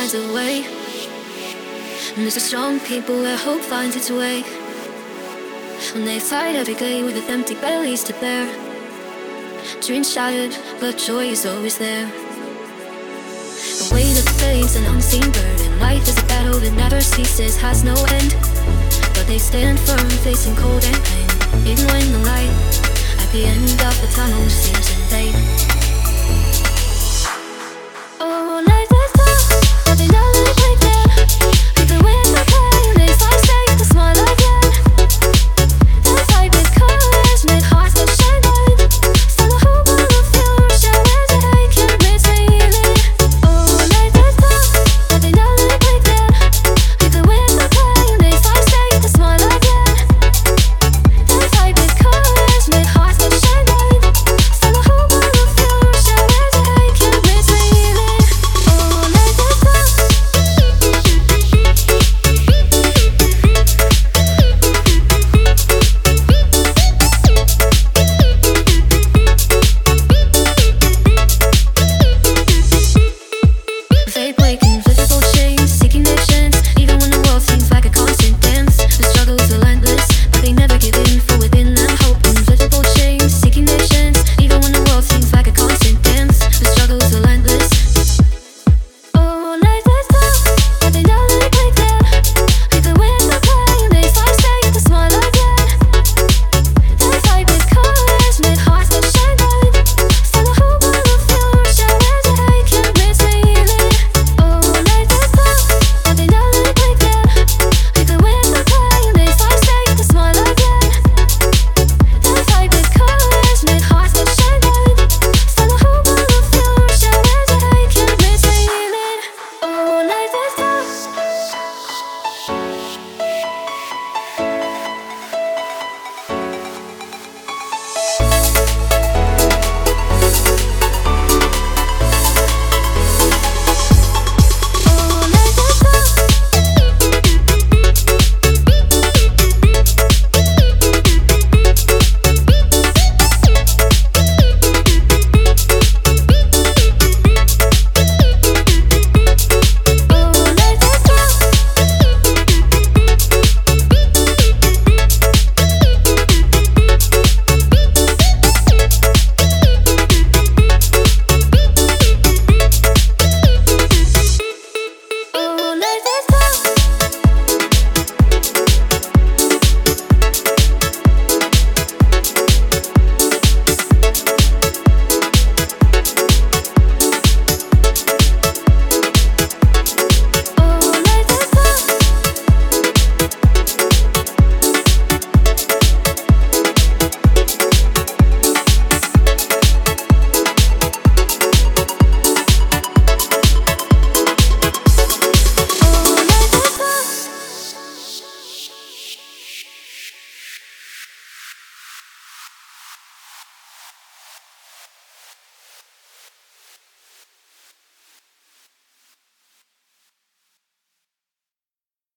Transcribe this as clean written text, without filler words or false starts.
finds a way. And there's the strong people where hope finds its way. When they fight every day with empty bellies to bear. Dreams shattered, but joy is always there. A weight that fades, an unseen burden. Life is a battle that never ceases, has no end. But they stand firm, facing cold and pain. Even when the light at the end of the tunnel seems in vain.